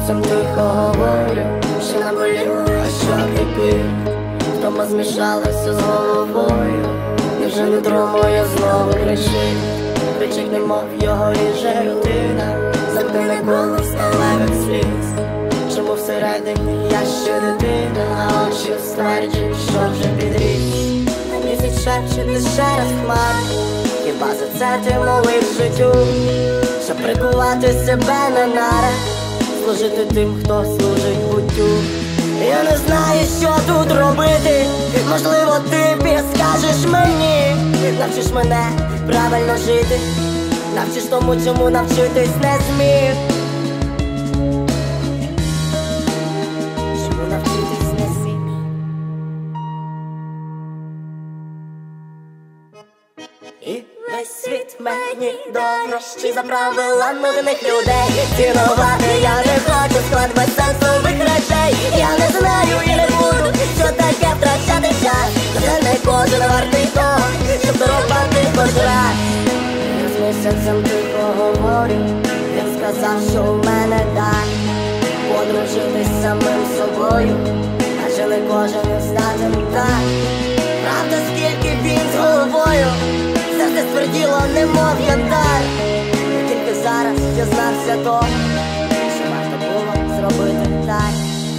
серцем тихо говорю, що наболіло, а що кріпить. Втома змішалася з головою, і вже нутро моє знову кричить, немов його ріже рутина. Замкнене коло сталевих сліз, чому всередині я ще дитина, а очі стверджують, що вже підріс. На місяць шепче ти ще раз хмар, хіба за це ти молив життю, щоб прикувати себе на нарах, служити тим, хто служить буттю. Я не знаю, що тут робити, можливо ти підскажеш мені. Навчиш мене правильно жити, навчиш тому, чому навчитись не зміг. Чому навчитись не зміг. І весь світ мені дорожчий за правила нудних людей. Цінувати я не хочу склад безсенсових речей. Я не знаю і не буду, що таке втрачати час. Це не кожен вартий того, щоб дорогати хоч раз. Я з місяцем тихо говорю, він сказав, що у мене дар подружитись самим собою, адже не кожен здатен так. Правда, скільки він з головою, серце стверділо, немов янтар. І тільки зараз дізнався того, що варто було зробити так.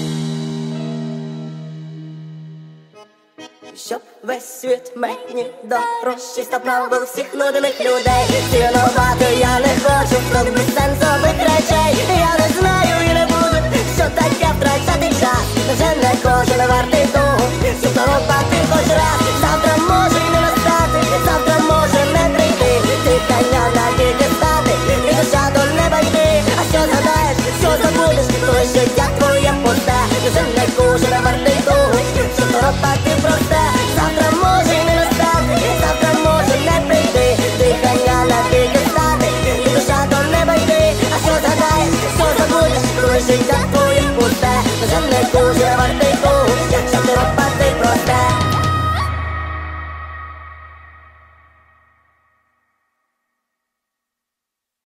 Щоб весь світ мені дорожчий став правил всіх нудних людей. Цінувати я не хочу в безсенсових речей. Я не знаю і не буду, що таке втрачати час. Вже не кожен вартий того, щоб дорогати хоч раз. Завтра може й не настати, завтра може не прийти. Дихання навіки стати, і душа до неба йти. А що згадаєш, що забудеш, коли життя твоє пусте. Вже не кожен вартий того, щоб дорогати просте. Завтра може й не настати, завтра може не прийти. Дихання навіки стати, і душа до неба йти. А що згадаєш, що забудеш, коли життя твоє пусте. Вже не кожен